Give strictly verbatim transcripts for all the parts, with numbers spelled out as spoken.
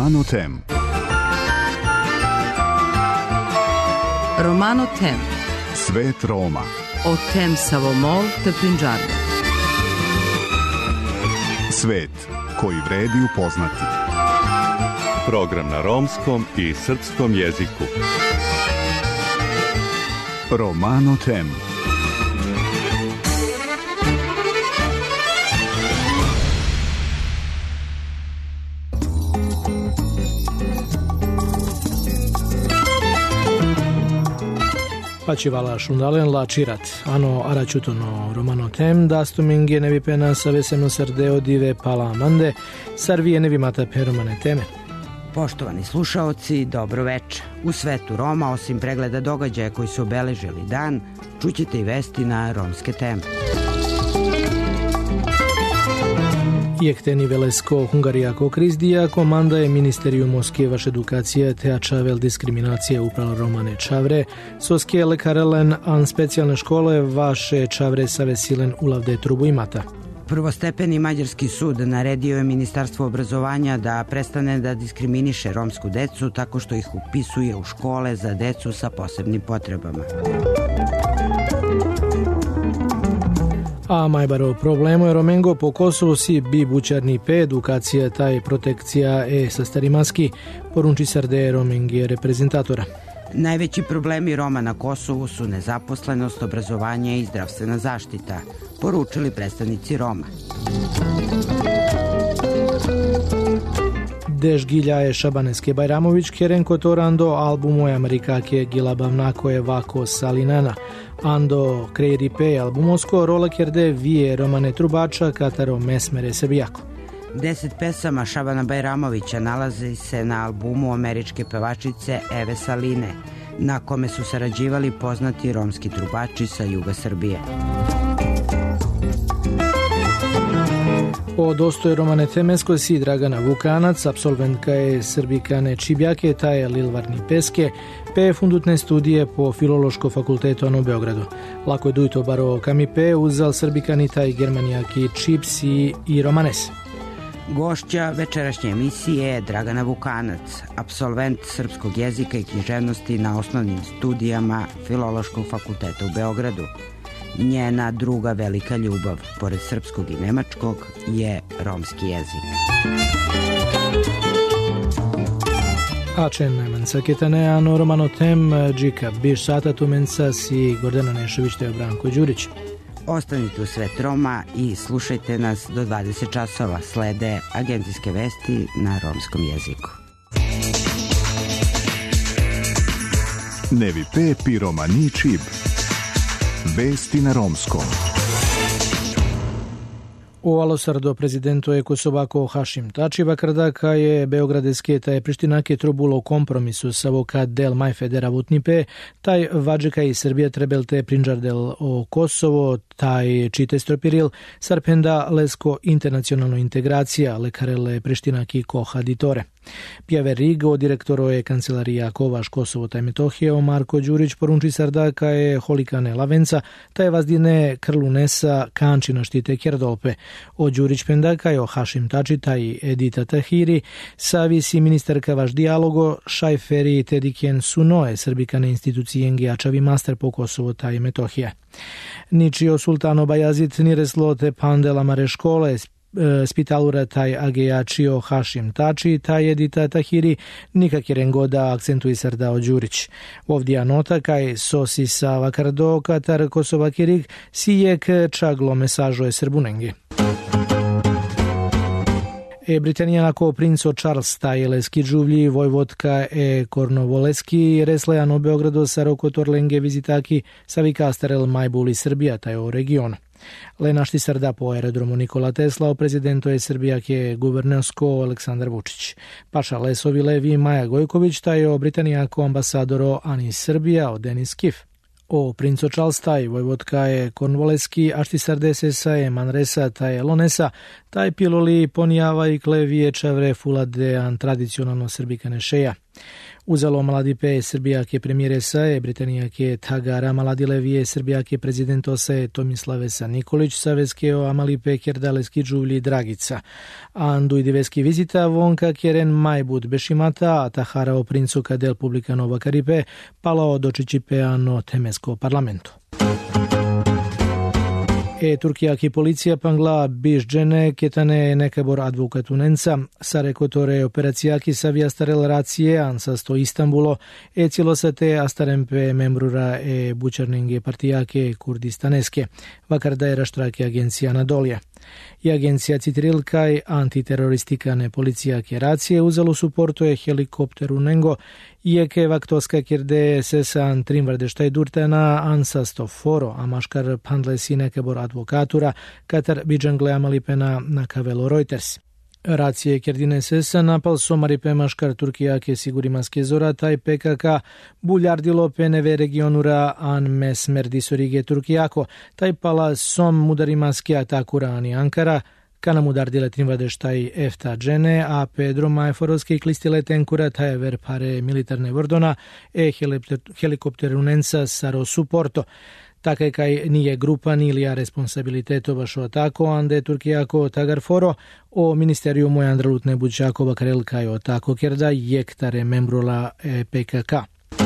Romano Tem. Romano Tem. Svet Roma. O tem Savomol te Pinđarda. Svet koji vredi upoznati. Program na romskom i srpskom jeziku. Romano Tem. Pačivala šundalen la čirat, ano aračutono Romano Tem, dastuminge nevi pena saveseno srdeo dive pala amande, sarvije nevi mata peromane teme. Poštovani slušaoci, dobro večer. U svetu Roma, osim pregleda događaja koji su obeležili dan, čućete i vesti na romske teme. Jekteni Velesko Hungarijako krizdija komanda je Ministeriju Moskjevaš edukacije te čavel diskriminacije upravo Romane Čavre, soske lekarelen an specijalne škole vaše Čavre savesilen ulavde trubu imata. Prvostepeni mađarski sud naredio je Ministarstvo obrazovanja da prestane da diskriminiše romsku decu tako što ih upisuje u škole za decu sa posebnim potrebama. A majbaro problemo je Romengo po Kosovu si bi bučarni pe edukacija taj protekcija e sa starimaski, porunči sarde Romengije reprezentatora. Najveći problemi Roma na Kosovu su nezaposlenost, obrazovanje i zdravstvena zaštita, poručili predstavnici Roma. Dež Gilja je Šabaneske Bajramović keren kotorando albumu je Amerikake Gilabavnako je Vako Salinana. Ando kreiri pe albumosko rolakerde vije Romane Trubača Kataro Mesmere Srbijako. Deset pesama Šabana Bajramovića nalazi se na albumu američke pevačice Eve Saline, na kome su sarađivali poznati romski trubači sa juga Srbije. O dostoje Romane Temesko si Dragana Vukanac, absolventka je Srbikane Čibjake, ta je Lilvarni Peske, pe fundutne studije po Filološko fakultetu u Beogradu. Lako je dujto baro kami pe uzal Srbikani taj Germanijaki Čipsi i Romanes. Gošća večerašnje emisije je Dragana Vukanac, apsolvent srpskog jezika i književnosti na osnovnim studijama Filološkog fakulteta u Beogradu. Njena druga velika ljubav, pored srpskog i nemačkog, je romski jezik. Ačen najmanca ketane, ano Romano Tem, džika biš sata tumenca si Gordana Nešović te Branko Đurić. Ostanite u Svet Roma i slušajte nas do dvadeset časova. Slede agencijske vesti na romskom jeziku. Nevi pe pi romani čib. Vesti na romskom. Ovalo sardo prezidentu je Kosovako Hašim Tači Vakrdaka je Beogradeske taj Prištinake trubulo kompromisu sa voka del maj federavutni pe, taj vađeka i Srbija trebelte prinđardel o Kosovo, taj čite stropiril, sarpenda lesko internacionalno integracija, lekarele Prištinaki koha ditore. Pjave Rigo, direktoro je kancelarija Kovaš Kosovo taj Metohije, Marko Đurić porunči sardaka je Holikane Lavenca, taj vazdine Krlunesa Kančina štite Kjerdolpe. O Đurić pendaka je o Hašim Tači taj Edita Tahiri, savisi ministarka vaš dijalogo, šajferi Tediken Sunoe, Srbikane institucije Ngijačavi master po Kosovo taj Metohije. Ničio Sultano Bajazit nireslo te pandela mare škole, spitalura taj agejačio Hašim Tači, taj Edita Tahiri, nikak je rengoda akcentuje sardao Đurić. Ovdje nota kaj sosi sa vakardo katar Kosova kirik sijek čaglo mesažo je Srbunengi. E Britanijako princo Charles Tajeleski džuvlji vojvodka e Kornovoleski reslejano Beogrado sarokotorlenge vizitaki savikastarel majbuli Srbija taj o regionu. Lenašti sarda po aerodromu Nikola Tesla o prezidentu je Srbijak je guvernersko Aleksandar Vučić. Paša Lesovi Levi Maja Gojković taj o Britanijako ambasadoro Ani Srbija o Denis Kif. O princo Charles taj vojvodka je Kornvoleski, ašti sardesesa je Manresa taj Lonesa, taj piloli ponijava i klevije čavre fulade an tradicionalno srbikane šeja. Uzalo Maladipe Srbija ke premijere sae, Britanija ke Tagara Maladilevije Srbija ke prezidento sae Tomislavesa Nikolić, Saveskeo Amalipe Kerdaleski Đuvlji Dragica. Andu i diveski vizita vonka keren majbud bešimata, a tahara o princu kadel publika Nova Karipe, palao dočičipeano temesko parlamentu. E Turkija ki policija pangla biš džene ketane nekabor advokatunenca, sare kotore operacija ki savija starel racije ansa sto Istanbulo, e cilosate astarempe membrura e bučarninge partijake kurdistaneske, vakarda je raštrake agencija Anadolija. I agencija Citrilka i antiteroristikane policijake racije uzelo suporto je helikopteru Nengo, ieke vaktoska kirde sesan trimvardeštaj durtena ansa sto foro, a maškar pandlesi nekebor advokatura, katar biđangle amalipena na kavelo Reuters. Racije kirdine sesa napal somaripe maškar Turkijake sigurimaske zora taj P K K buljardilo peneve regionura an mesmerdi sorige Turkijako, taj pala som mudarimaske atakura ani Ankara, kana mudardile trimvadeštaj efta džene, a Pedro Majforovski klistile tenkura taj ver pare militarne vordona e helikopterunenca saro suporto. Takaj kaj nije grupa nilija responsabiliteto vašo atako, ande Turkijako tagar foro o ministeriumu Andralutne Bučakova Karelka o tako kerda jektare membrula P K K.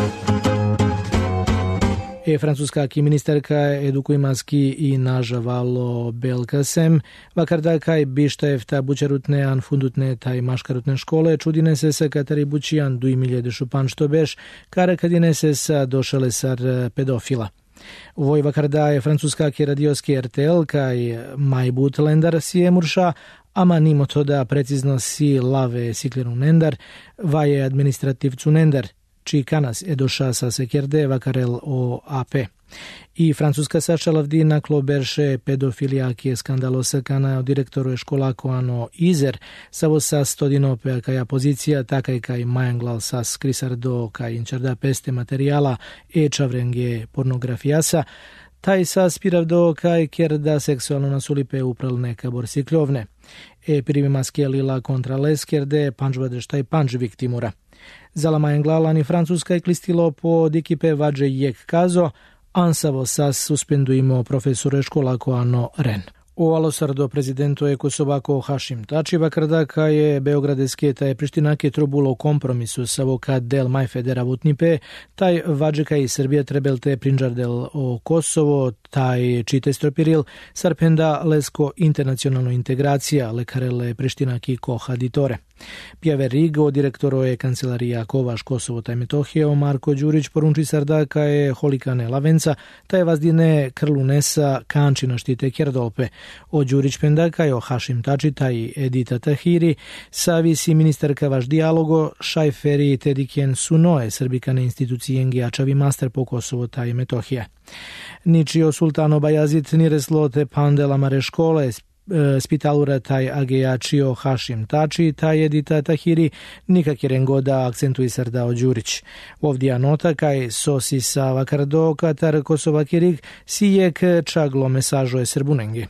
E francuska ki ministerka edukujmaski i nažavalo Belkasem, vakarda kaj bištajevta bučarutne an fundutne taj maškarutne škole, čudine se sa katari bučijan duj miljede šupan što beš, kare kadine se sa došale sar pedofila. Voj vakarda je francuska ki radioski R T L kaj majbut lendar si je murša, ama nimo to da precizno si lave siklenu nendar, vaje administrativcu nendar, či kanas je doša sa sekerde vakarel o A P. I francuska saša lavdi naklo berše pedofilija ki je skandalosa kana o direktoru je školako ano Izer, savo sa stodinope kaja pozicija takaj kaj majanglal sas krisardo kaj inčarda peste materijala e čavrenge pornografijasa, taj sas piravdo kaj kerda seksualno nasulipe upral neka borsikljovne. E privimaske lila kontra les kerde pančbadeštaj panč viktimura. Zala majanglala ni francuska i klistilo po dikipe vađe jek kazo, ansavo sas suspenduimo profesore školako ano Ren. O alosardo prezidento je Kosovako Hašim Tači vakarda ka je Beogradeske taj Prištinake trubulo kompromisu savo kad del maj federa vutnipe, taj vađeka i Srbija trebelte prinđardel o Kosovo, taj čite stropiril, sarpenda lesko internacionalno integracija lekarele Prištinaki koha ditore. Pjave Rigo, direktoro je kancelarija Kovaš Kosovo taj Metohije, Marko Đurić porunči sardaka je holikane lavenca, taj vazdine krlunesa kančina štite kjerdolpe. O Đurić pendaka je o Hašim Tači taj Edita Tahiri, savisi ministarka vaš dijalogo, šajferi tediken sunoe srbikane institucijenge ačavi master po Kosovo taj Metohije. Ničio sultano Bajazit nireslo te pandela mare škole, spitalura taj agejačio Hašim Tači, taj Edita Tahiri, nikak je rengoda akcentuje sardao Đurić. Ovdje nota kaj sosi sa vakardo katar Kosova kirik sijek čaglo mesažo je srbunenge.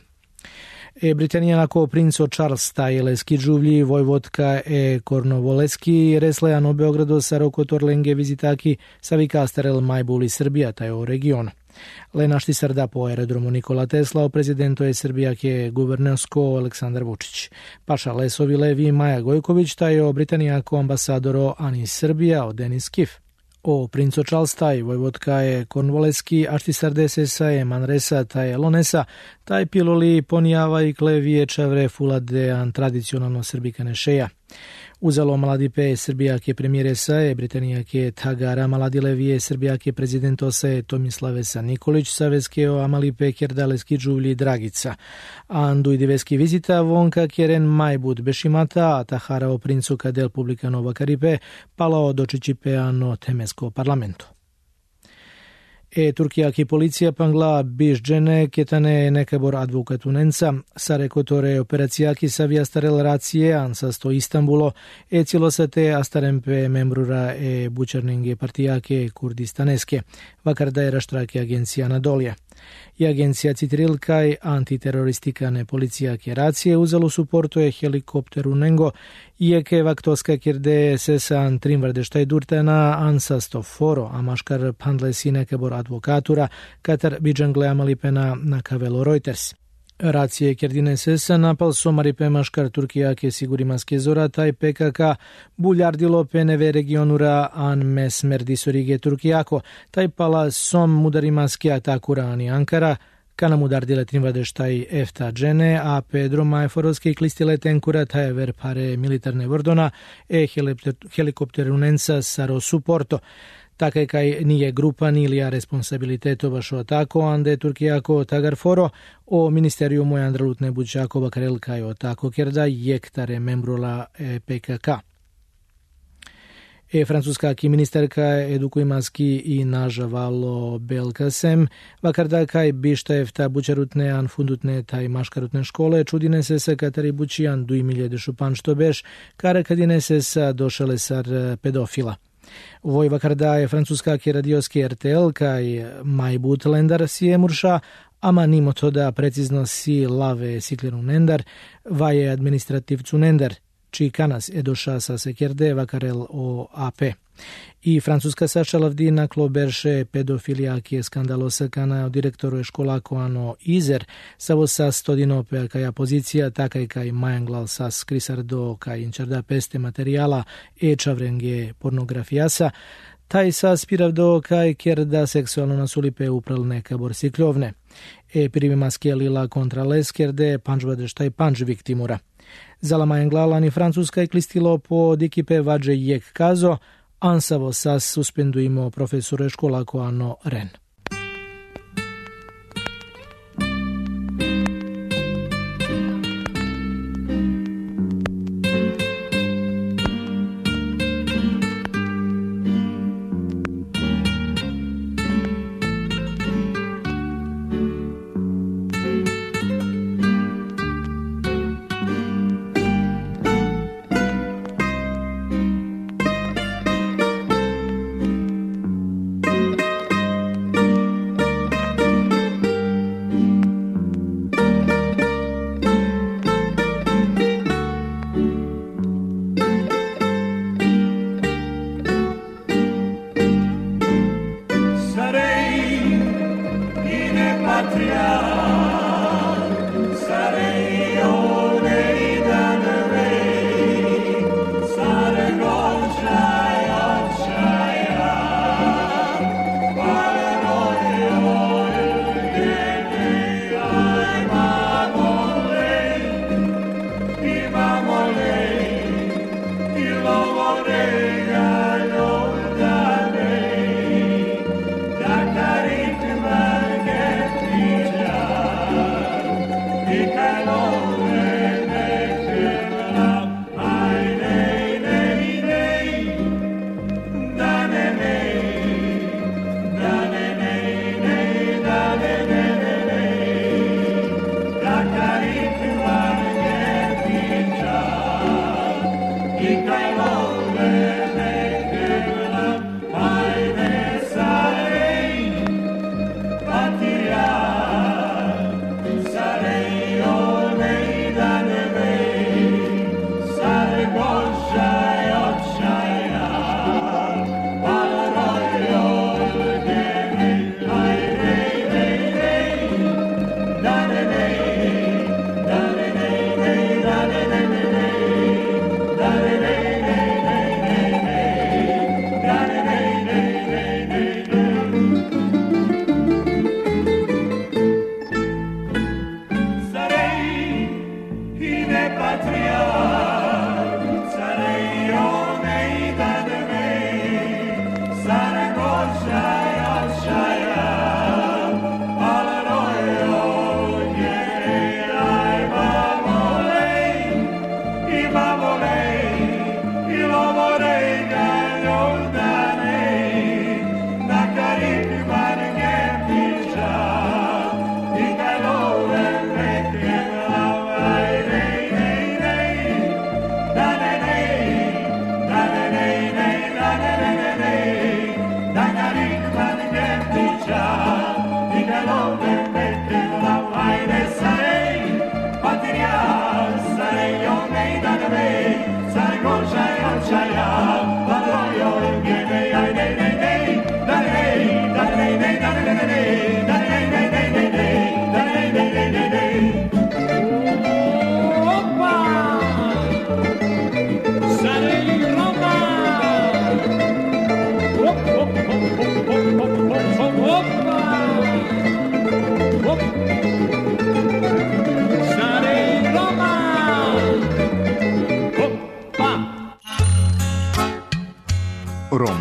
E Britanijako princo Charles Tajleski Đuvlji, Vojvodka e Kornovoleski, Reslejano Beogrado Sarokotorlenge vizitaki savikastarel majbuli Srbija taj o regionu. Lenašti sarda po aerodromu Nikola Tesla o prezidentu je Srbija ke guvernersko Aleksandar Vučić. Paša Lesovi Levi Maja Gojković taj o Britanijako ambasadoro Ani Srbija o Denis Kif. O princo Charles taj Vojvodka je Kornvoleski, ašti sardese sa je Manresa taj Lonesa, taj piloli ponijava i klevije čavre fulade an tradicionalno srbikane šeja. Uzalo Maladipe Srbija ke premijere sae, Britanija ke Tagara Maladilevije Srbija ke prezidento sae Tomislavesa Nikolić, Saveskeo Amalipe Kerdaleski Đuvlji Dragica. Andu i diveski vizita vonka keren majbud bešimata, a tahara o princu kadel publika Nova Karipe, palao dočičipeano temesko parlamentu. E Turkiak i policija pangla biš džene ketane nekabor advokatunenca, sare kotore operacijaki savia starel racije ansasto Istanbulo, e cilosate astarempe membrura e bučarninge partijake kurdistaneske, vakarda je raštrake agencija Anadolija. I agencija Citrilka i antiteroristikane policijake racije uzelo suporto je helikopteru Nengo, ieke vaktoska kirde sesan trimvardeštaj durtena ansasto foro, amaškar pandlesi nekabor advokatura, katar biđangle amalipena na kavelo Reuters. Racije kjerdine sesa napal somari pemaškar Turkijake sigurimaske zora taj P K K buljardilo peneve regionura an mesmerdi sorige Turkijako, taj pala som mudarimaske atakura ani Ankara, kana mudardile trimvadeštaj efta džene, a Pedro Majforovske klistile tenkura taj ver pare militarne vordona e helikopterunenca saro suporto. Takaj kaj nije grupa nilija responsabiliteto vašo tako, ande Turkijako tagar foro, o ministeriumu je andralutne buđakova karelka jo tako kerda jektare membrula e P K K. E francuska ki ministerka edukuimaski i nažavalo Belkasem, vakarda kaj bišta efta bučarutne an fundutne taj maškarutne škole, čudine se sa katari bučijan duj miljede šupan što beš, kara kadine se sa došale sar pedofila. Voj vakarda je francuska ki radioski R T L kaj majbut lendar si je murša, ama nimo to da precizno si lave sikleru nendar, vaje administrativcu nendar, čiji kanas je doša sa sekerde vakarel o A P. I francuska saša lavdi naklo berše pedofilija ki je skandalosa kana o direktoru je škola koano Izer, savo sa stodinope kaja pozicija takaj kaj majanglal sa skrisardo kaj inčarda peste materijala e čavrenge pornografijasa, taj sa spiravdo kaj kerda seksualno nasulipe upral neka borsikljovne. E privima skelila kontra leskerde pančbadeš taj panč viktimura. Zala majanglala ni francuska je klistilo po dikipe vađe jek kazo, ansavo sas suspenduimo profesore škola koano Ren. Yeah.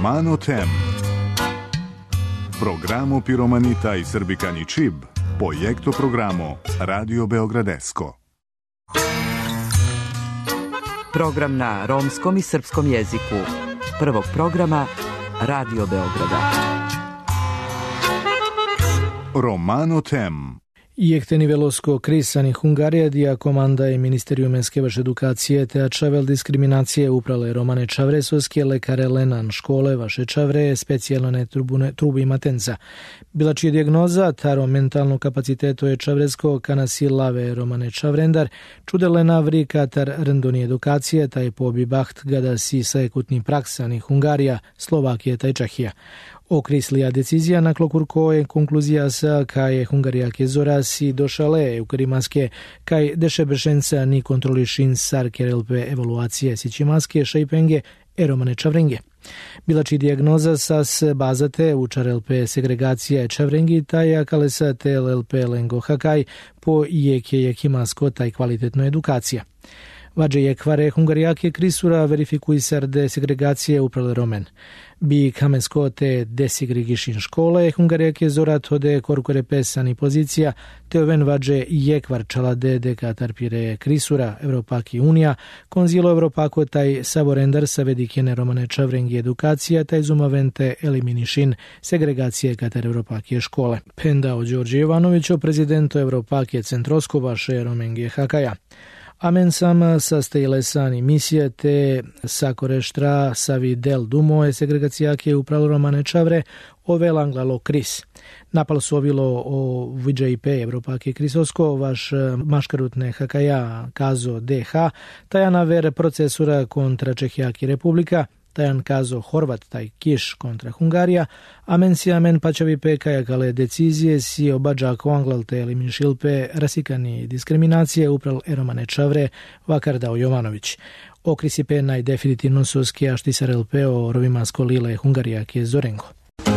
Romano Tem. Programo Piromanita i Srbikani Čib, projekto programo Radio Beogradesko. Program na romskom i srpskom jeziku. Prvog programa Radio Beograda. Romano Tem. Este nivelosko krisani Hungarija dija komanda i Ministeriumenske vaš edukacije te čavel diskriminacije uprale Romane Čavresovske lekare Lenan škole vaše Čavre specijalne trubune trubi matenca. Bila čija dijagnoza taro mentalno kapaciteto je Čavresko kanasi lave Romane Čavrendar čudelena vri katar rendoni edukacije taj pobi baht gada si sa ekutni praksani Hungarija, Slovakije taj Čahija. Okrislija decizija na klokurko je konkluzija sa kaj Hungarija ke zorasi došale eukrimaske kaj dešebršenca ni kontrolišin sar kerelpe evaluacije sičimaske šajpenge eromane Čavrenge. Bila či dijagnoza sas bazate učar el pe segregacija Čavrengi taja kalesa te el pe lengo hakaj po jeke jekimasko taj kvalitetno edukacija. Vađe je kvare Hungarijake krisura verifikuj sarde segregacije uprale Romen. Bi kamesko te desigrigišin škole, Hungarijake zorat hode korkore pesani pozicija, te oven vađe je kvarčala de deka tarpire krisura Evropaki Unija, konzilo Evropako taj saborendar sa vedikene Romane Čavrengi edukacija, taj zumavente eliminišin segregacije katar Evropake škole. Pendao Đorđe Jovanovićo, prezidento Evropake centrosko vaše Romenge Hakaja. Amen sam sastajile sani misije te sakoreštra savi del dumo e segregacijake upravo Romane Čavre ove langlalo kris. Napal su ovilo o V J P Evropake krisosko vaš maškarutne hakaja kazo D H tajana ver procesura kontra Čehijaki Republika tajan kazo Horvat taj kiš kontra Hungarija, amen si amen pačavi pekaja kale decizije si obađa koanglal te eliminšilpe rasikani diskriminacije upral Romane Čavre Vakardao Jovanović. Okrisi pe naj definitivno soski aštisar el pe o rovimasko lile Hungarijake Zorenko.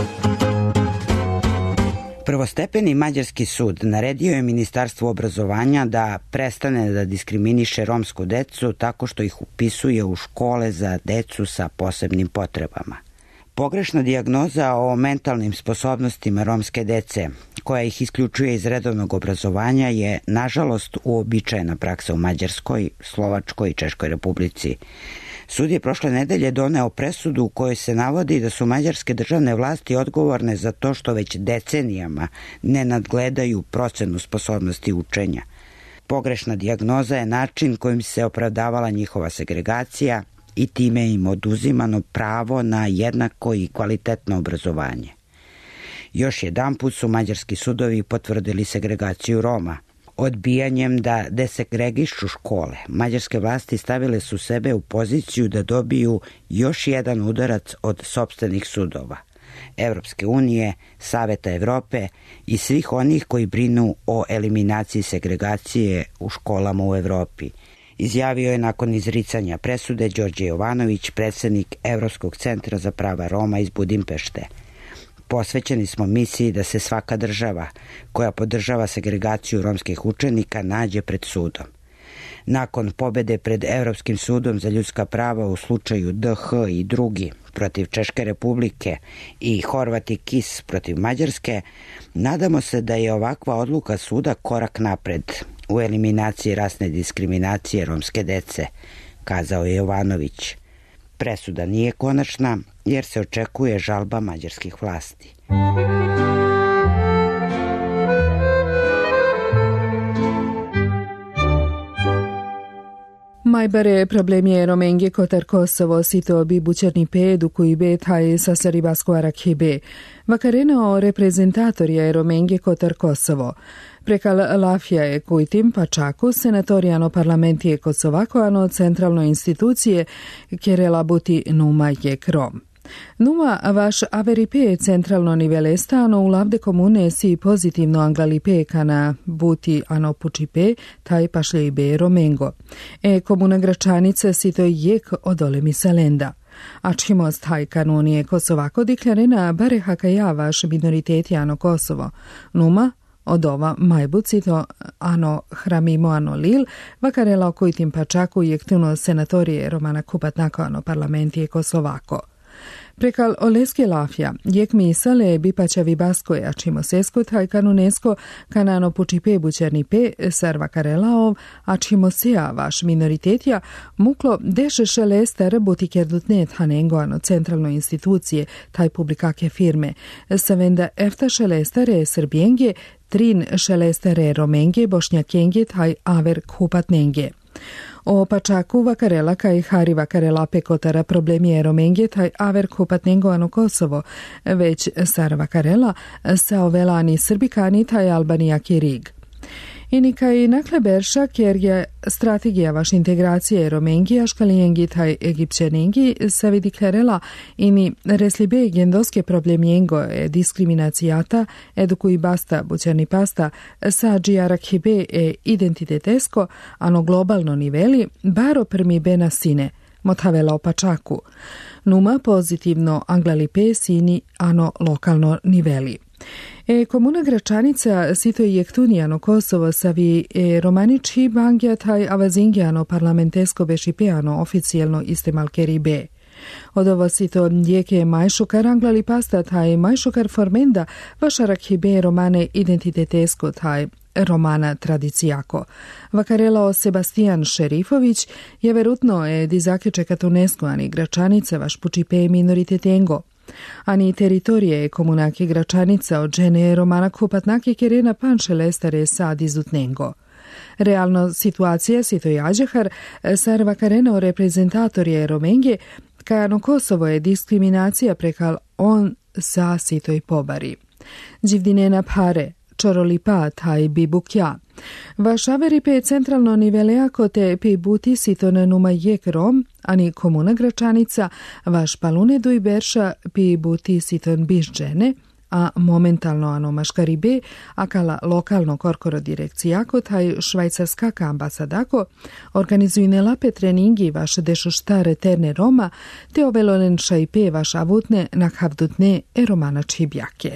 Prvostepeni mađarski sud naredio je Ministarstvu obrazovanja da prestane da diskriminiše romsku decu tako što ih upisuje u škole za decu sa posebnim potrebama. Pogrešna dijagnoza o mentalnim sposobnostima romske dece, koja ih isključuje iz redovnog obrazovanja, je nažalost uobičajena praksa u Mađarskoj, Slovačkoj i Češkoj Republici. Sud je prošle nedelje doneo presudu u kojoj se navodi da su mađarske državne vlasti odgovorne za to što već decenijama ne nadgledaju procenu sposobnosti učenja. Pogrešna dijagnoza je način kojim se opravdavala njihova segregacija i time im oduzimano pravo na jednako i kvalitetno obrazovanje. Još jedanput su mađarski sudovi potvrdili segregaciju Roma. Odbijanjem da desegregišu škole, mađarske vlasti stavile su sebe u poziciju da dobiju još jedan udarac od sopstvenih sudova, Evropske unije, Saveta Evrope i svih onih koji brinu o eliminaciji segregacije u školama u Evropi, izjavio je nakon izricanja presude Đorđe Jovanović, predsjednik Evropskog centra za prava Roma iz Budimpešte. Posvećeni smo misiji da se svaka država koja podržava segregaciju romskih učenika nađe pred sudom. Nakon pobede pred Evropskim sudom za ljudska prava u slučaju D H i drugi protiv Češke Republike i Horvat i Kis protiv Mađarske, nadamo se da je ovakva odluka suda korak napred u eliminaciji rasne diskriminacije romske dece, kazao je Jovanović. Presuda nije konačna jer se očekuje žalba mađarskih vlasti. Majbare problemje Romenge kotar Kosovo sito bi bučerni pedu koji be taj sasaribasko arakhebe. Vakarena o reprezentatorija Romenge kotar Kosovo. Prekal Lafija je kujtim pa čaku senatorijano parlamentije Kosovako ano centralno institucije kerela buti numa jek Rom. Numa vaš averipe centralno nivelesta ano ulavde komune si pozitivno anglalipe kana buti ano pučipe taj pašle ibe Romengo. E komuna Gračanica si to jek odole misalenda. Ačhimost taj kanunije Kosovako deklarena bare hakaja vaš minoriteti ano Kosovo. Numa od ova majbucito ano hramimo ano lil, vakarela okojtim pačaku jektuno senatorije Romana Kupatnako ano parlamentije Kosovako. Prekal oleske lafja, jek misale bipaća vibaskoje, a čimo sesko taj kanunesko kanano pučipe bučerni pe serva karelaov, a čimo sea vaš minoritetja, muklo deše šelester butikerdutnet hanengoano centralno institucije taj publikake firme, savenda efta šelestere srbijenge, trin šelestere romenge, bošnjakenge taj aver kupatnenge. O pačaku vakarela kaj hari vakarela pekotara problemi romenge taj aver kupatnengo ano Kosovo, već sar vakarela sa ovelani srbikani taj Albanija kirig. Ini kaj nakle berša, kjer je strategija vaš integracije romengi, aškalijengi taj egipćeningi, sa vidi klerela ini reslibe gendoske problemjengo e diskriminacijata, edukuj basta bućani pasta, sa džiarakhibe e identitetesko, ano globalno niveli, baro prmi bena sine, motavela o pačaku. Numa pozitivno anglalipe sini ano lokalno niveli. E komuna Gračanica sito i jektunijano Kosovo savi e romaniči bangja taj avazingijano parlamentesko bešipeano oficijelno istemalkeri be. Od ovo sito jeke majšukar anglali pasta taj majšukar formenda vašarak hibe romane identitetesko taj romana tradicijako. Vakarelao Sebastian Šerifović je verutno e dizake katunesko ani Gračanica vaš pučipe minoritetengo. Ani teritorije komunake Gračanica od žene romana kupatnake kerena panšele stare sad izutnengo. Realno situacija sito jađehar sar vakareno reprezentatorije romenge kajano Kosovo je diskriminacija prekal on sa sitoj pobari. Đivdinena pare, čorolipa taj bibukja. Vašaveri pe centralno niveleako te pe buti sitone numa jek rom, ani komuna Gračanica, vaš palune duj berša pe buti siton biš žene, a momentalno ano maškaribe, akala lokalno korkoro direkcijako, taj švajcarskaka ambasadako, organizujne lape treningi vaš dešo štare terne Roma, te ovelonen šajpe vaš avutne nakhavdutne e romana čibjake.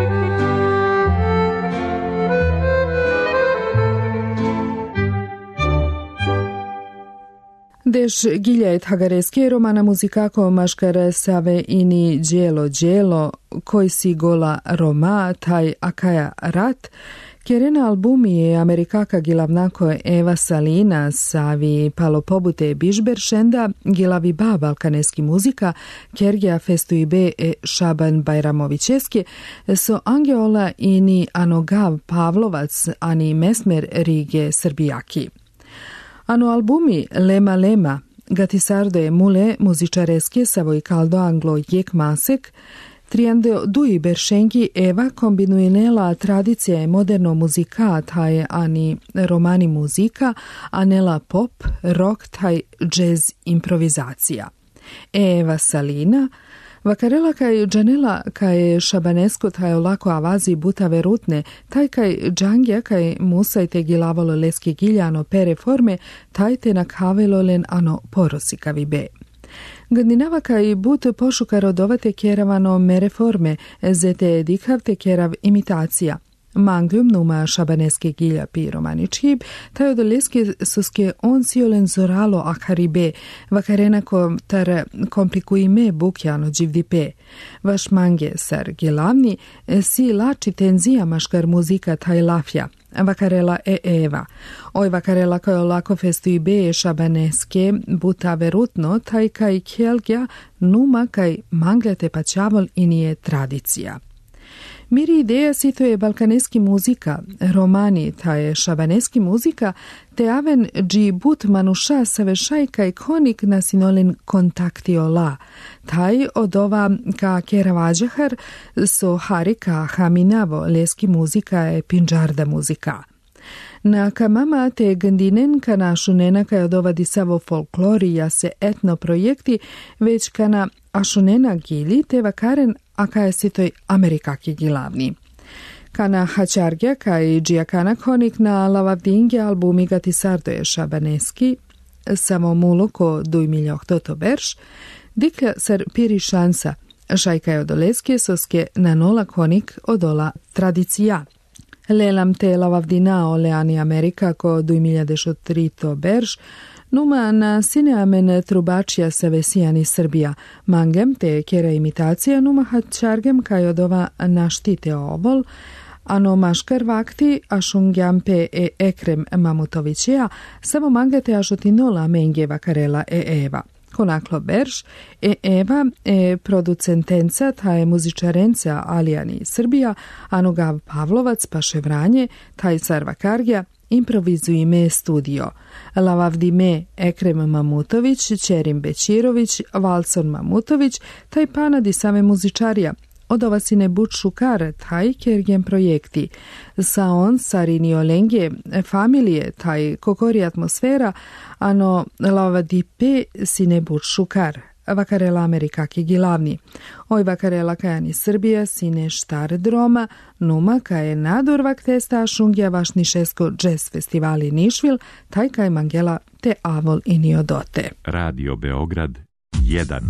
Deš giljet hagareske romana muzikako maškare save ini djelo djelo, koji si gola Roma, taj akaja rat, kjerena albumi je Amerikaka gilavnako Eva Salina savi palo pobute bišberšenda gilavi ba balkaneski muzika, kjergja festuibe e Šaban Bajramovićeski, so angeola ini anogav Pavlovac ani mesmer Rige Srbijaki. Ano albumi Lema Lema, Gatisardo e Mule muzičareske savoj kaldo anglo jek masek, triando dui beršengi Eva kombinuinela tradicija e moderno muzika taj ani romani muzika, anela pop, rock taj jazz improvizacija. Eva Salina, vakarela kaj džanela kaj šabanesko taj olako avazi buta verutne, taj kaj džangja kaj musajte gilavolo leski giljano pere forme, taj te nakhavelolen ano porosikavi be. Gandinava kaj but pošukar odovate keravano mere forme, zete dikhavte kerav imitacija. Manglum numa šabaneske gilja pi romaničib, taj odoleske suske on siolen zoralo akaribe, vakarenako tar komplikuime bukjano dživdipe. Vaš mange sar gilavni, si lači tenzija maškar muzika taj lafja, vakarela e Eva. Oj vakarela kaj olako festuibe šabaneske buta verutno, taj kaj kjelgja numa kaj manglete pačavol i nije tradicija. Miri ideja sito je balkaneski muzika, romani ta je šabaneski muzika, te aven dži but manuša savešaj kaj konik nasinolen kontaktiola. Taj od ova ka keravađahar so harika haminavo leski muzika je pinđarda muzika. Na kamama te gandinen kana šunena kaj odovadi savo folklorija se etno projekti, već kana ašunena gili te vakaren a kaj sitoj Amerikaki gilavni. Kana hačargja kaj džijakana konik na lavavdinge albumi Gatisardo je šabaneski, samo muloko duj miljoh toto berš, dikla sar piri šansa, šajkaj odoleske soske na nola konik odola tradicija. Lelam te lavavdina oleani Amerika ko duj milja dešo trito berš, Numa na sineamen trubačija se vesijani Srbija, manglem te kera imitacija numa hačargem kajodova naštite ovol, ano maškar vakti ašungjampe e Ekrem Mamutovićija, samo mangate ašotinola menge vakarela e Eva. Konaklo berž, e Eva e producentenca taje muzičarenca Alijani Srbija, ano Gav Pavlovac pa Ševranje, taj Sarva Kargija, improvizujme studio. Lavavdime Ekrem Mamutović, Ćerim Bećirović, Valson Mamutović, taj panadi same muzičarija, od ova sine Buč Šukar, taj kergen projekti. Sa on Sarini Olenge, familije, taj kokori atmosfera, ano lavadipe sine Buč Šukar. Vakarela Amerikaki gilavni. Oj vakarela kajani Srbija sine štar droma, numa kaje nadurvak testa šungja vašni šesko jazz festivali Nišvil, taj kaj mangela te avol i niodote. Radio Beograd jedan.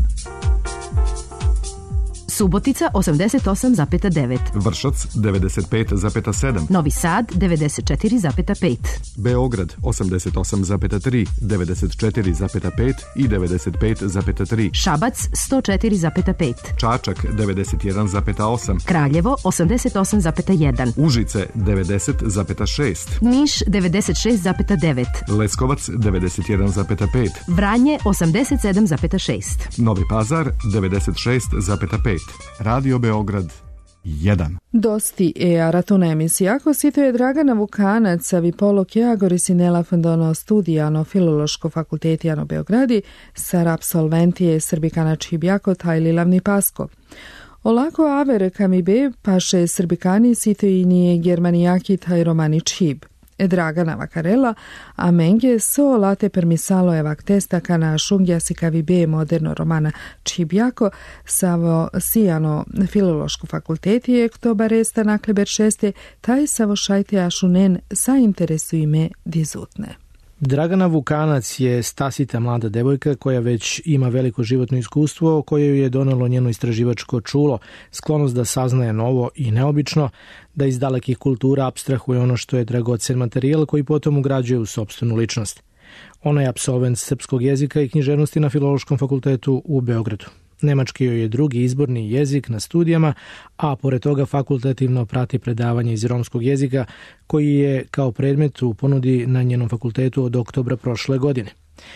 Subotica osamdeset osam zarez devet. Vršac devedeset pet zarez sedam. Novi Sad devedeset četiri zarez pet. Beograd osamdeset osam zarez tri, devedeset četiri zarez pet i devedeset pet zarez tri. Šabac sto četiri zarez pet. Čačak devedeset jedan zarez osam. Kraljevo osamdeset osam zarez jedan. Užice devedeset zarez šest. Niš devedeset šest zarez devet. Leskovac devedeset jedan zarez pet. Vranje osamdeset sedam zarez šest. Novi Pazar devedeset šest zarez pet. Radio Beograd jedan. Dosti e aratuna emisija, ako sito je Dragana Vukanac, vi polok ja gorisinela fondono studijano Filološko fakultetijano Beogradi, sar absolventije Srbikana Čibjako taj lilavni pasko. Olako aver kami be paše Srbikani sito i nije Germanijaki taj romani Čib. Dragana vakarela, a menge so late permisalo evak testa kana šungja si kavi be moderno romana Čibjako, savo sijano Filološko fakultetije, kto baresta nakleber šeste, taj savo šajte ašunen sa interesujme dizutne. Dragana Vukanac je stasita mlada devojka koja već ima veliko životno iskustvo koje ju je donelo njeno istraživačko čulo, sklonost da saznaje novo i neobično, da iz dalekih kultura apstrahuje ono što je dragocen materijal koji potom ugrađuje u sopstvenu ličnost. Ona je apsolvent srpskog jezika i književnosti na Filološkom fakultetu u Beogradu. Nemački joj je drugi izborni jezik na studijama, a pored toga fakultativno prati predavanje iz romskog jezika koji je kao predmet u ponudi na njenom fakultetu od oktobra prošle godine.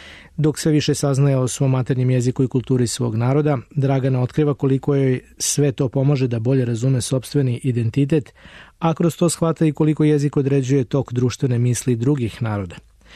Dok sve više saznaje o svom maternjem jeziku i kulturi svog naroda, Dragana otkriva koliko joj sve to pomaže da bolje razume sopstveni identitet, a kroz to shvata i koliko jezik određuje tok društvene misli drugih naroda.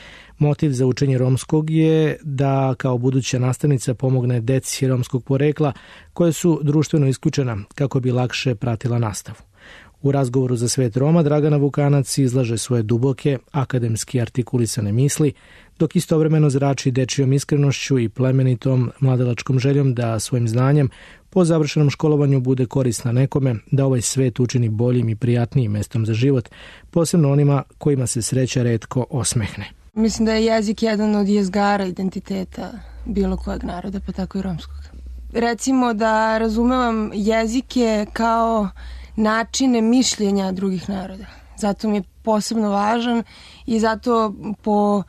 Motiv za učenje romskog je da kao buduća nastavnica pomogne deci romskog porekla koje su društveno isključena kako bi lakše pratila nastavu. U razgovoru za svet Roma Dragana Vukanac izlaže svoje duboke, akademski artikulisane misli, dok istovremeno zrači dečijom iskrenošću i plemenitom mladalačkom željom da svojim znanjem po završenom školovanju bude korisna nekome, da ovaj svet učini boljim i prijatnijim mestom za život, posebno onima kojima se sreća retko osmehne. Mislim da je jezik jedan od jezgara identiteta bilo kojeg naroda, pa tako i romskog. Recimo da razumevam jezike kao načine mišljenja drugih naroda. Zato mi je posebno važan i zato po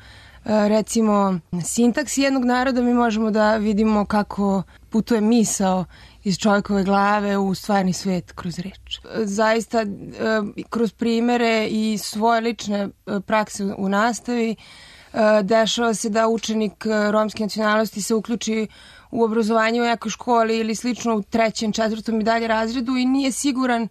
recimo sintaksi jednog naroda mi možemo da vidimo kako putuje misao iz čovjekove glave u stvarni svet kroz reč. Zaista kroz primere i svoje lične prakse u nastavi dešava se da učenik romske nacionalnosti se uključi u obrazovanje u nekoj školi ili slično u trećem, četvrtom i dalje razredu i nije siguran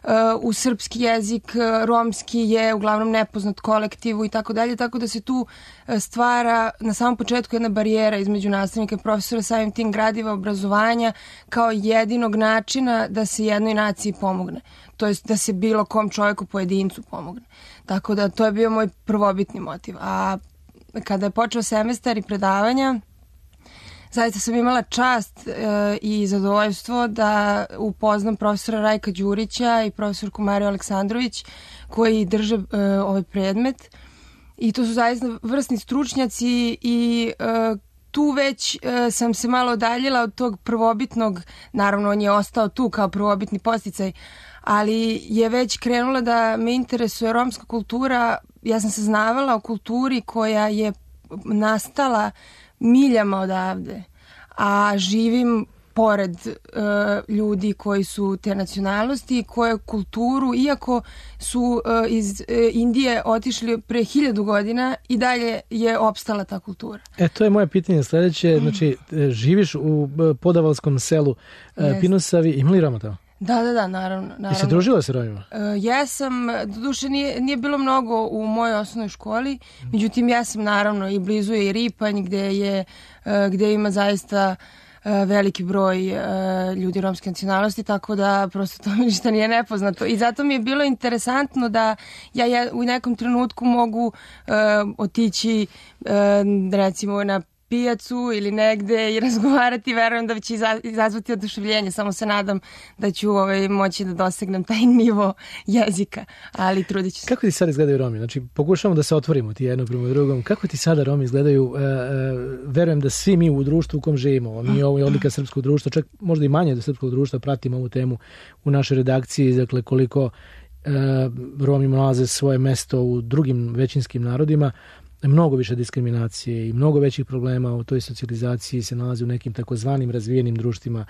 u srpski jezik, romski je uglavnom nepoznat kolektivu i tako dalje, tako da se tu stvara na samom početku jedna barijera između nastavnika i profesora, samim tim gradiva obrazovanja kao jedinog načina da se jednoj naciji pomogne, to jest da se bilo kom čovjeku pojedincu pomogne. Tako da to je bio moj prvobitni motiv. A kada je počeo semestar i predavanja, zaista sam imala čast e, i zadovoljstvo da upoznam profesora Rajka Đurića i profesorku Mariju Aleksandrović koji drže e, ovaj predmet i to su zaista vrsni stručnjaci i e, tu već e, sam se malo odaljila od tog prvobitnog, naravno on je ostao tu kao prvobitni podsticaj, ali je već krenula da me interesuje romska kultura. Ja sam saznavala o kulturi koja je nastala miljama odavde, a živim pored uh, ljudi koji su te nacionalnosti i koje kulturu, iako su uh, iz uh, Indije otišli pre hiljadu godina, i dalje je opstala ta kultura. E, to je moje pitanje sledeće. Znači, živiš u podavalskom selu uh, Pinusavi, ima li Roma tamo? Da, da, da, naravno. naravno. I se družila sa Romima? Uh, jesam, doduše nije, nije bilo mnogo u mojoj osnovnoj školi, međutim jesam naravno i blizu je i Ripanj gde, je, uh, gde ima zaista veliki broj uh, ljudi romske nacionalnosti, tako da prosto to mi ništa nije nepoznato. I zato mi je bilo interesantno da ja, ja u nekom trenutku mogu uh, otići uh, recimo na pijacu ili negde i razgovarati, verujem da će izazvati oduševljenje, samo se nadam da ću ovaj, moći da dosegnem taj nivo jezika, ali trudit ću se. Kako ti sad izgledaju Romi? Znači, pokušamo da se otvorimo ti jedno prema drugom. Kako ti sada Romi izgledaju? E, e, verujem da svi mi u društvu u kom živimo, mi ovo je odlika srpskog društva, čak možda i manje do srpskog društva, pratimo ovu temu u našoj redakciji, dakle koliko e, Romi nalaze svoje mesto u drugim većinskim narodima. Mnogo više diskriminacije i mnogo većih problema u toj socijalizaciji se nalazi u nekim takozvanim razvijenim društvima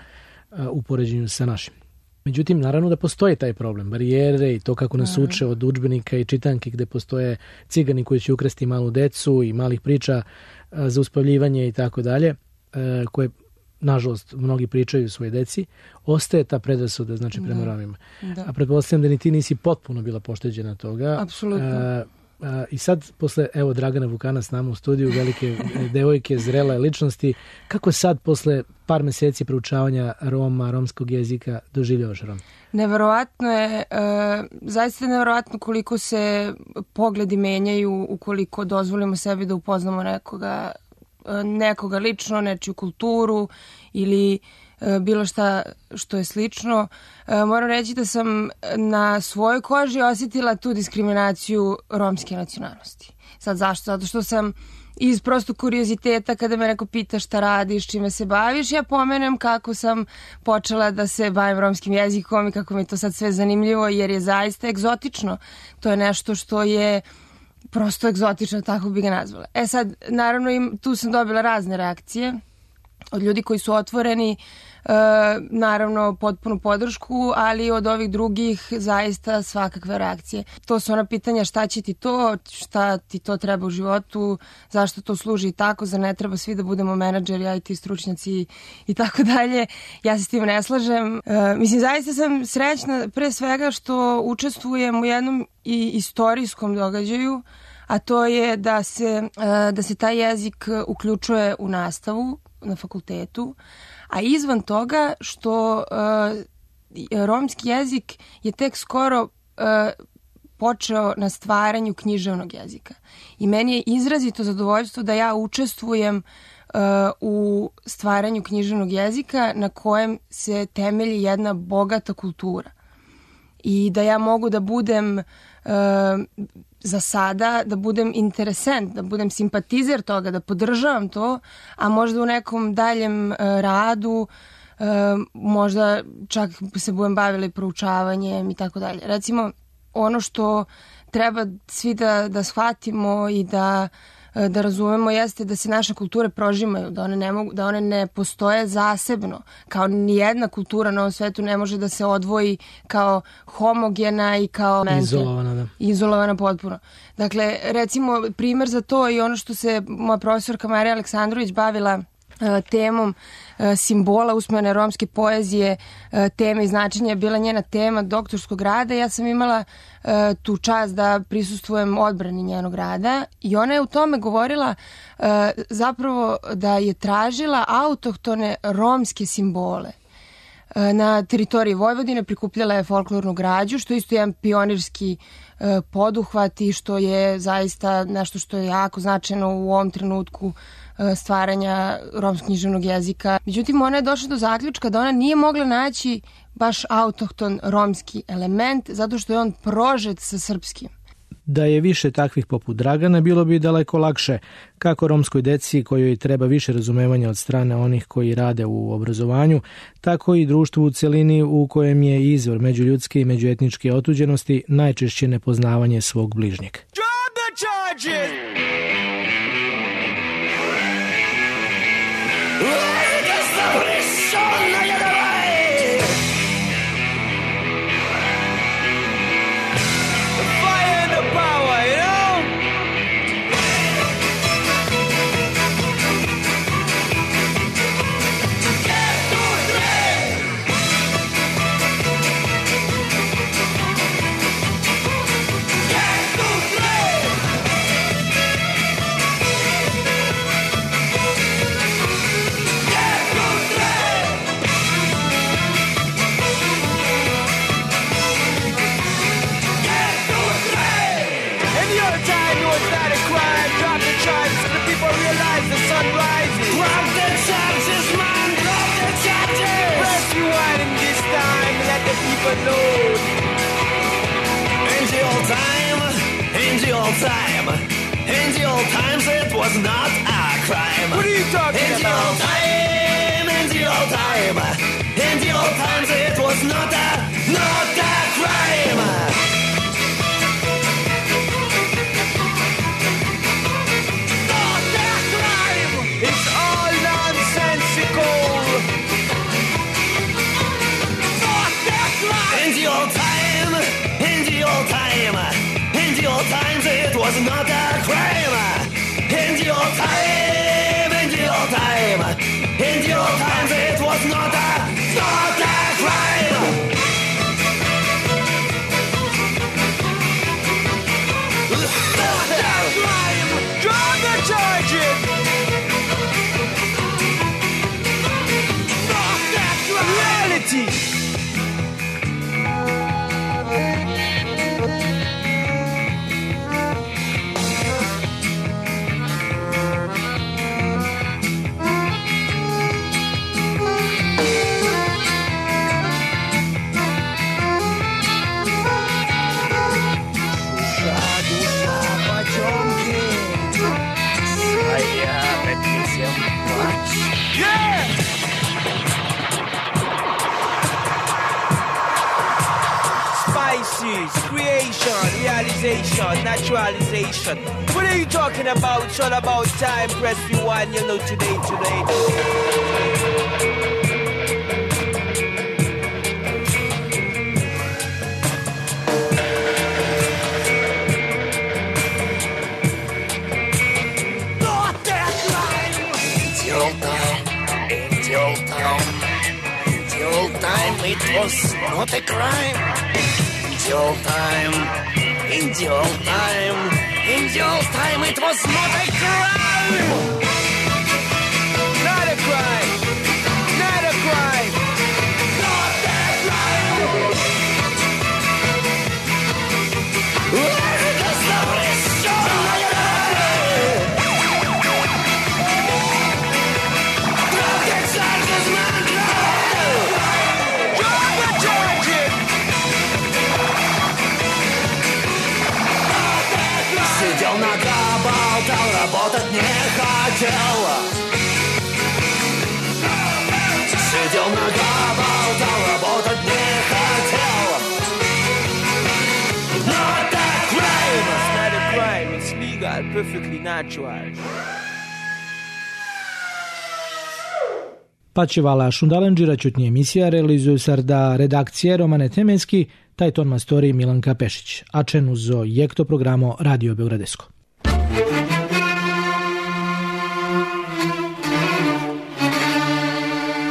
u poređenju sa našim. Međutim, naravno da postoji taj problem, barijere i to kako nas uče od udžbenika i čitanki gde postoje cigani koji će ukrasti malu decu i malih priča za uspavljivanje i tako dalje, koje nažalost mnogi pričaju svoje deci, ostaje ta predrasuda, znači prema Romima. Da. A pretpostavljam da ni ti nisi potpuno bila pošteđena toga. Apsolutno. Uh, I sad, posle, evo, Dragana Vukana s nama u studiju, velike devojke, zrele ličnosti, kako sad, posle par meseci proučavanja Roma, romskog jezika, doživljavaš Rom? Neverovatno je, uh, zaista neverovatno koliko se pogledi menjaju ukoliko dozvolimo sebi da upoznamo nekoga, nekoga lično, nečiju kulturu ili bilo šta što je slično. Moram reći da sam na svojoj koži osjetila tu diskriminaciju romske nacionalnosti. Sad zašto? Zato što sam iz prosto kurioziteta, kada me neko pita šta radiš, čime se baviš, ja pomenem kako sam počela da se bavim romskim jezikom i kako mi je to sad sve zanimljivo, jer je zaista egzotično. To je nešto što je prosto egzotično, tako bi ga nazvala. E sad, naravno, im, tu sam dobila razne reakcije od ljudi koji su otvoreni, e, naravno potpunu podršku, ali od ovih drugih zaista svakakve reakcije. To su ona pitanja šta će ti to, šta ti to treba u životu, zašto to služi i tako, zar ne treba svi da budemo menadžeri, I T stručnjaci i tako dalje. Ja se s tim ne slažem. E, mislim, zaista sam srećna pre svega što učestvujem u jednom i istorijskom događaju, a to je da se, da se taj jezik uključuje u nastavu na fakultetu, a izvan toga što uh, romski jezik je tek skoro uh, počeo na stvaranju književnog jezika. I meni je izrazito zadovoljstvo da ja učestvujem uh, u stvaranju književnog jezika na kojem se temelji jedna bogata kultura. I da ja mogu da budem uh, za sada, da budem interesent, da budem simpatizer toga, da podržavam to, a možda u nekom daljem uh, radu uh, možda čak se budem bavila i proučavanjem i tako dalje. Recimo, ono što treba svi da, da shvatimo i da da razumemo jeste da se naše kulture prožimaju, da one ne mogu, da one ne postoje zasebno. Kao ni jedna kultura na ovom svetu ne može da se odvoji kao homogena i kao izolovana, da. Izolovana potpuno. Dakle, recimo primer za to i ono što se moja profesorka Marija Aleksandrović bavila temom simbola usmene romske poezije, teme i značenja je bila njena tema doktorskog rada. Ja sam imala tu čast da prisustvujem odbrani njenog rada i ona je u tome govorila zapravo da je tražila autohtone romske simbole. Na teritoriji Vojvodine prikupljala je folklornu građu, što je isto jedan pionirski poduhvat i što je zaista nešto što je jako značajno u ovom trenutku stvaranja romskog književnog jezika. Međutim, ona je došla do zaključka da ona nije mogla naći baš autohton romski element, zato što je on prožet sa srpskim. Da je više takvih poput Dragana, bilo bi daleko lakše, kako romskoj deci kojoj treba više razumevanja od strane onih koji rade u obrazovanju, tako i društvu u celini u kojem je izvor međuljudske i međuetničke otuđenosti najčešće nepoznavanje svog bližnjeg. Drop the charges! Time. In the old times it was not a crime. What are you talking in about? In the old time, in the old time, in the old times it was not a, not a crime. Not a crime. It's all nonsensical. Not a crime. In the old time, in the old time. In the old times it was not a crime. In the old time, in the old time, in the old times it was not a, not a crime. Not a crime. Drop the charges. Not a crime. Reality. Creation, realization, naturalization. What are you talking about? It's all about time. Press rewind, you know, today, today. Not that crime! In the old time, in the old time, in the old time, it was not a crime. In the old time, in the old time, in the old time, it was not a crime! Not a crime! Not a crime! Not a crime! Where does the pressure drop the charges, man, drop! Drop the charges! Сидел нога, болтал, работать не хотел. Сидел нога, болтал, работать не хотел. Not a crime! It's not a crime, it's legal, perfectly natural. Pačivala Šundalenđira čutnji emisija realizuju sarda redakcije Romane Temenski, taj ton mastori Milanka Pešić, a čenu zo jekto programo Radio Beogradesko.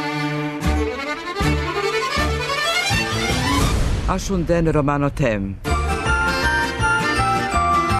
A Šunden Romano Tem.